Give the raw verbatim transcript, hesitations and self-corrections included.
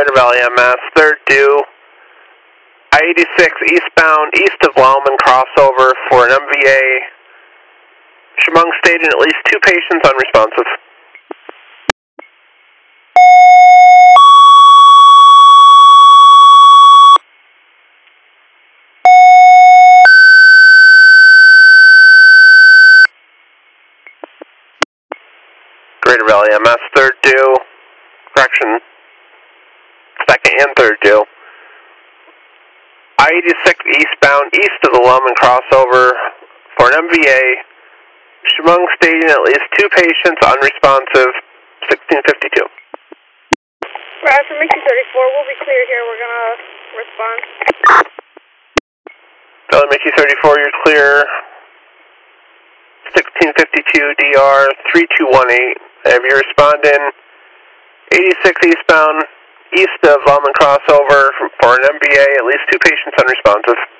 Greater Valley M S, third due, I eighty-six eastbound, east of Lauman crossover for an M V A. Chemung stating at least two patients unresponsive. Greater Valley M S, third due, correction, second and third due. I eighty-six eastbound, east of the Lauman crossover for an M V A. Chemung stating at least two patients unresponsive, sixteen fifty-two. Right, for Mickey thirty-four, we'll be clear here. We're going to respond. Valley Mickey thirty-four, you're clear. sixteen fifty-two D R three two one eight. Have you responding eighty-six eastbound, east of Lauman crossover for an M V A, at least two patients unresponsive.